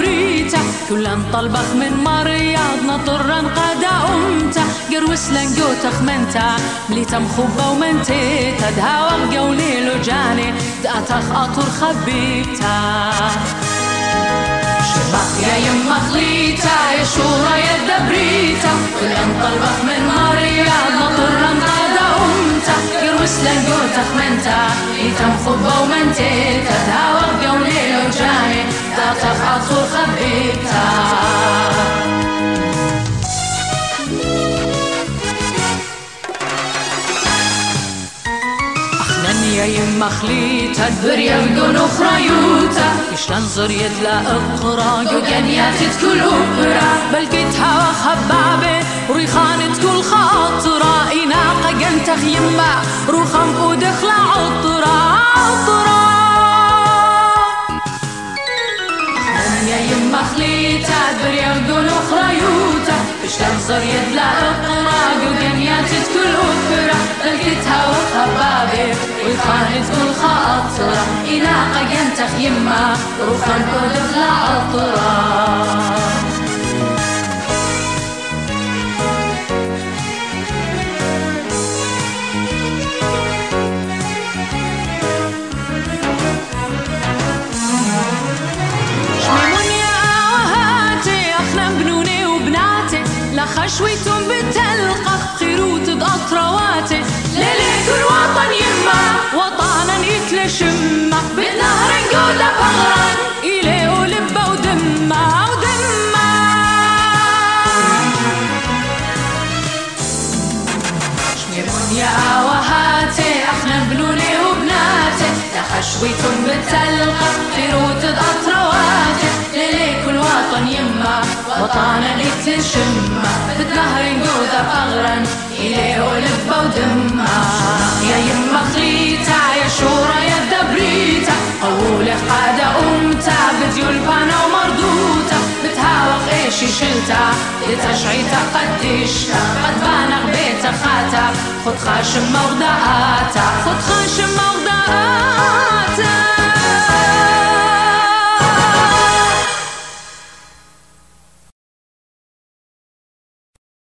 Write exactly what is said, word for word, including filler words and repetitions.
دبريتا كلن طلبخ من مرياض نطرا قاد أمتا قروس لنقو تخمنتا مليتا مخبة ومنتي تدها وقولي له جاني دقتخ أطر خبيبتا شمخ يا يما خليتا يا شورى يا دبريتا كلن طلبخ من مرياض نطرا قاد أمتا قروس لنقو تخمنتا مليتا مخبة ومنتي تدها وقولي له جاني دقتخ أطر خبيبتا يا يما خليتا تبريا بدون أخريوتا إيش تنظر يدلا أقرا يوجانيات تكل أقرا بلقيتها وخبابة وريخان تكل خاطرة إناقة جنتخ يما روخان بودخلا عطرة عطرة يا يما خليتا تبريا بدون أخريوتا إيش تنظر يدلا أقرا يوجانيات تكل أقرا بلقيتها وخبابة ويخانت كل خاطرة إناقة ينتخ يما روخان كل عطرة شميمون يا آوهاتي أخنا بنوني وبناتي لخشويتم بتلقى خيروت بأطرواتي ليلي كل وطن يما وطانا يتلشما بالنهر نقول بغران إلي ولبة ودمة ودمة شميمون يا آوهاتي احنا بنوني وبناتي لخشويتم بتلقى خيروت بأطرواتي ليلي كل وطن يما وطانا يتلشما بالنهر نقول بغران إلي ولبة ودمة يا يما خليتا يا شورى يا دبريتا قولي قادة أمتا بديول بانا ومردوتا بتهاوق إيشي شلتا لتشعيتا قديشتا قد بانا غبيتا خاتا خد خاشم موضعاتا خد خاشم موضعاتا